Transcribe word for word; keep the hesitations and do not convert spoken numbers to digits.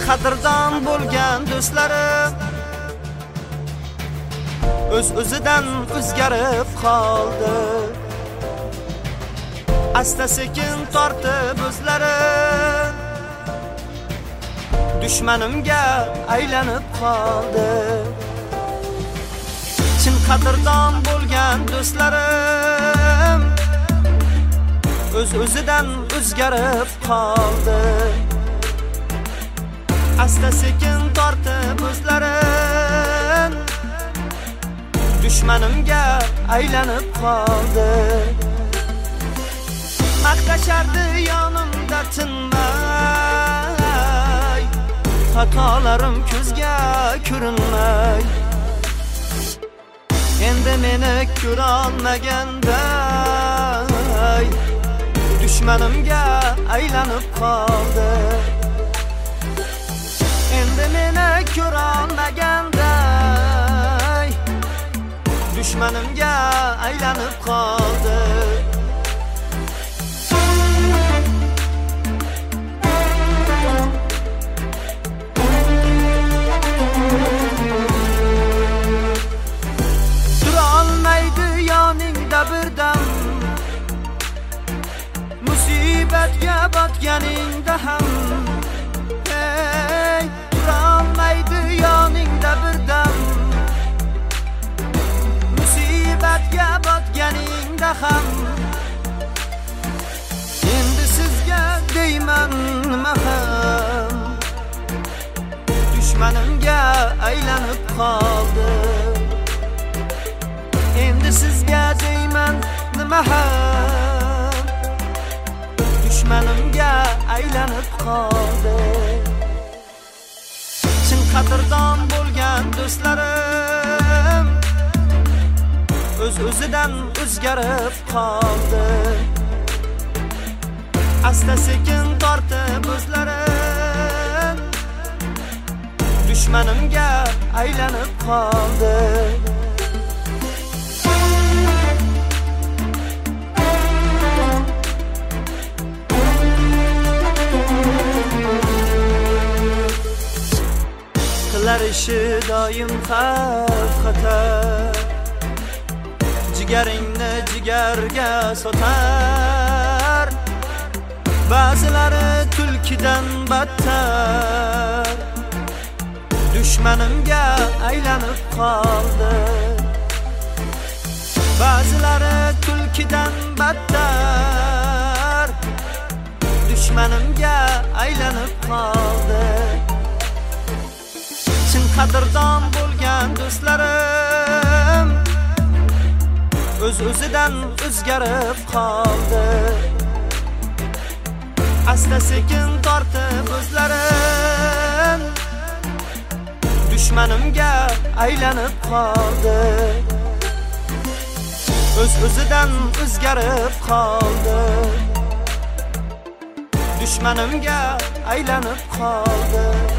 qadrdon bo'lgan do'stlarim o'z-o'zidan o'zgarib qoldi. Asta sekin tortib o'zlari dushmanimga aylanib qoldi. Chin qadrdon bo'lgan do'stlarim o'z-o'zidan o'zgarib qoldi. Asta sekin tortib o'zlari dushmanimga aylanib qoldi. Maqtashardi yonimda tinmay, xatolarim ko'zga ko'rinmay. Endi meni ko'rolmaganday dushmanimga aylanib qoldi. Endi meni ko'rolmaganday dushmanimga aylanib qoldi. Turolmaydi yoningda birdam, musibatga botganingda ham. Hey, turolmaydi yoningda birdam, musibatga botganingda ham. Endi sizga deyman nima ham, dushmanimga aylanib qoldi. Endi sizga deyman nima ham, dushmanimga aylanib qoldi. Chin qadrdon bo'lgan do'stlarim o'z-o'zidan o'zgarib qoldi. Asta sekin tortib o'zlari dushmanimga aylanib qoldi. Qilar ishi doim xavf xatar, jigaringni jigarga sotar. Ba'zilari tulkidan battar dushmanimga aylanib qoldi. Ba'zilari tulkidan battar dushmanimga aylanib qoldi. Chin qadrdon bo'lgan do'stlarim o'z-o'zidan o'zgarib qoldi. Asta sekin tortib o'zlari dushmanimga aylanib qoldi. O'z-o'zidan o'zgarib qoldi. Dushmanimga aylanib qoldi.